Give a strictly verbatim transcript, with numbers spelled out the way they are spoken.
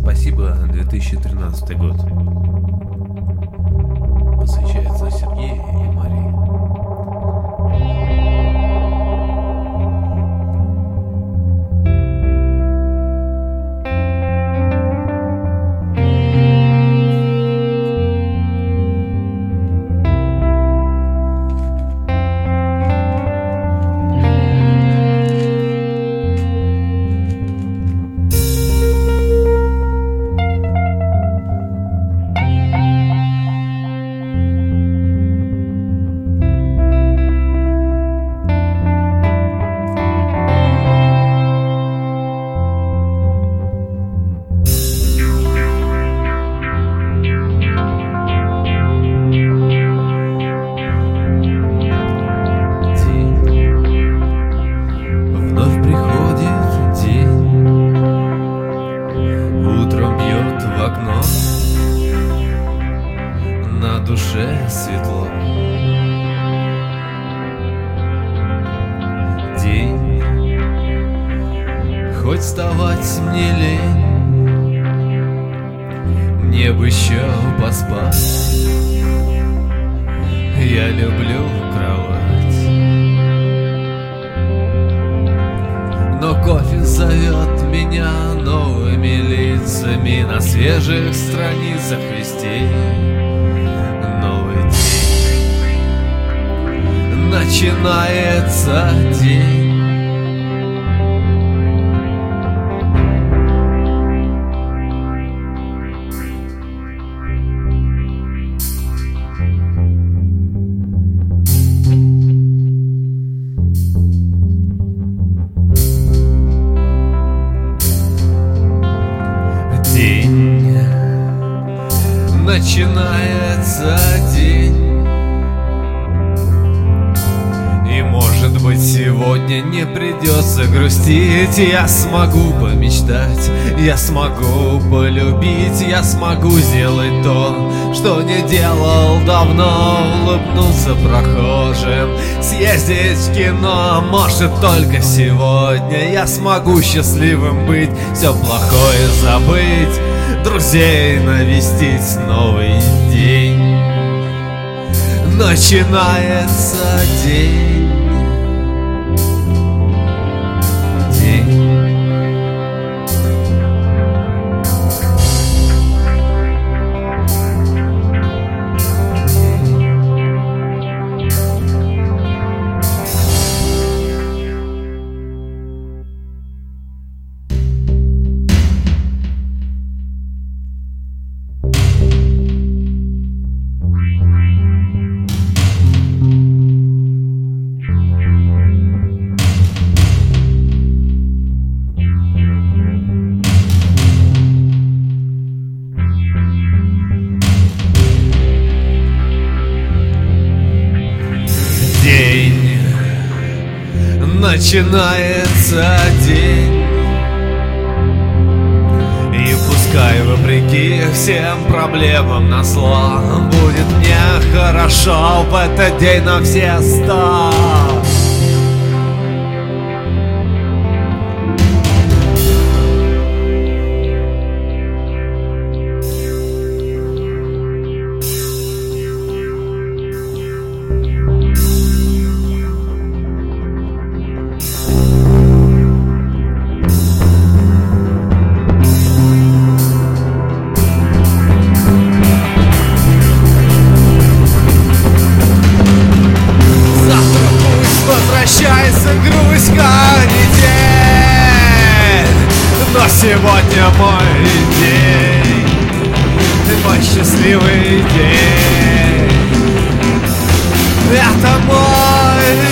Спасибо, две тысячи тринадцатый год. Посвящается Сергею и Марии. На душе светло. День, хоть вставать мне лень, мне бы еще поспать. Я люблю кровать, но кофе зовет меня новыми лицами на свежих страницах вестей. Новый день, начинается день. День, начинается день. И может быть сегодня не придется грустить. Я смогу помечтать, я смогу полюбить, я смогу сделать то, что не делал давно. Улыбнуться прохожим, съездить в кино. Может только сегодня я смогу счастливым быть, все плохое забыть, друзей навестить. Новый день, начинается день. День, День, начинается день. И пускай вопреки всем проблемам назло будет мне хорошо в этот день на все сто. Возвращается грусть каждый день, но сегодня мой день, мой счастливый день. Это мой